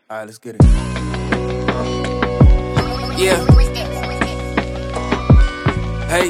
Alright, let's get it. Yeah. Hey.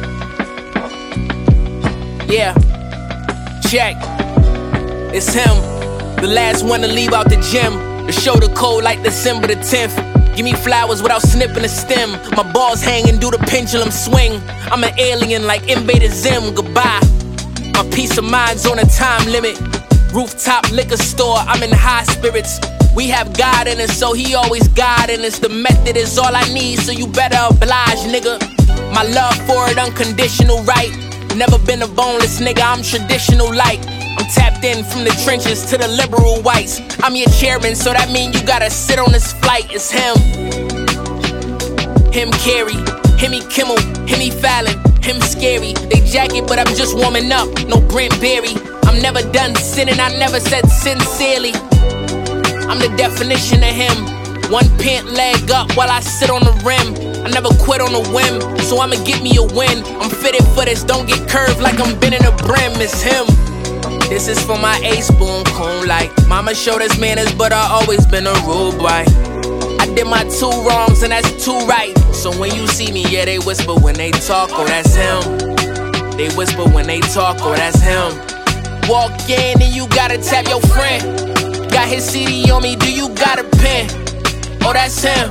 Yeah. Check. It's him. The last one to leave out the gym. The shoulder cold like December the 10th. Give me flowers without snipping a stem. My balls hanging, do the pendulum swing. I'm an alien like Invader Zim. Goodbye. My peace of mind's on a time limit. Rooftop liquor store, I'm in high spirits. We have God in us, so he always guiding us. The method is all I need, so you better oblige, nigga. My love for it unconditional, right? Never been a boneless nigga, I'm traditional like. I'm tapped in from the trenches to the liberal whites. I'm your chairman, so that mean you gotta sit on this flight. It's him. Him Carey, Himmy Kimmel, Himmy Fallon, him scary. They jacket, but I'm just warming up, no Brent Berry. I'm never done sinning, I never said sincerely. I'm the definition of him. One pant leg up while I sit on the rim. I never quit on a whim, so I'ma get me a win. I'm fitted for this, don't get curved like I'm bending a brim. It's him. This is for my ace boom coon like. Mama showed us manners, but I always been a rude boy. I did my 2 wrongs and that's 2 right. So when you see me, yeah, they whisper when they talk, oh that's him. They whisper when they talk, oh that's him. Walk in and you gotta tap your friend. Got his CD on me, do you got a pen? Oh, that's him.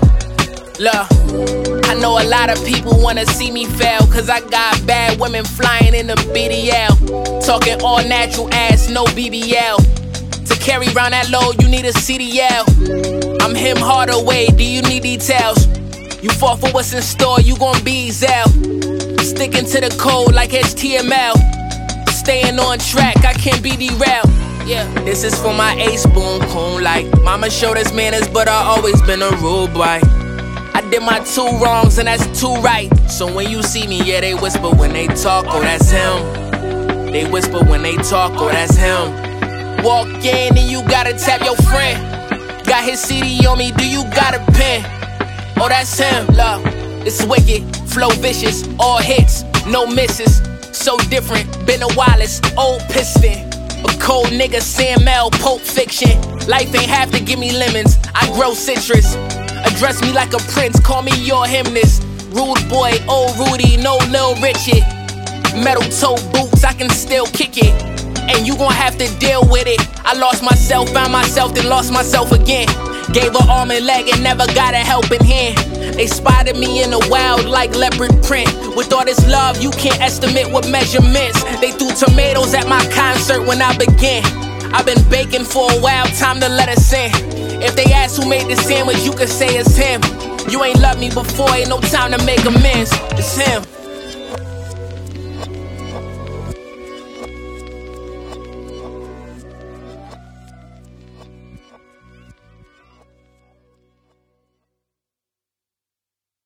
Look, I know a lot of people wanna see me fail, cause I got bad women flying in the BDL. Talking all natural ass, no BBL. To carry around that load, you need a CDL. I'm him Hardaway, do you need details? You fall for what's in store, you gon' be Zell. Sticking to the code like HTML. Staying on track, I can't be derailed. Yeah, this is for my ace boom coon like. Mama showed us manners, but I always been a rude boy. I did my 2 wrongs and that's 2 right. So when you see me, yeah, they whisper when they talk, oh that's him. They whisper when they talk, oh that's him. Walk in and you gotta tap your friend. Got his CD on me, do you got a pen? Oh that's him, love. It's wicked, flow vicious, all hits, no misses. So different, been a Wallace, old piston. A cold nigga, Sam L, Pulp Fiction. Life ain't have to give me lemons, I grow citrus. Address me like a prince, call me your hymnist. Rude boy, old Rudy, no Lil Richard. Metal toe boots, I can still kick it. And you gon' have to deal with it. I lost myself, found myself, then lost myself again. Gave her arm and leg and never got a helping hand. They spotted me in the wild like leopard print. With all this love, you can't estimate what measurements. They threw tomatoes at my concert when I began. I've been baking for a while, time to let us in. If they ask who made the sandwich, you can say it's him. You ain't loved me before, ain't no time to make amends. It's him.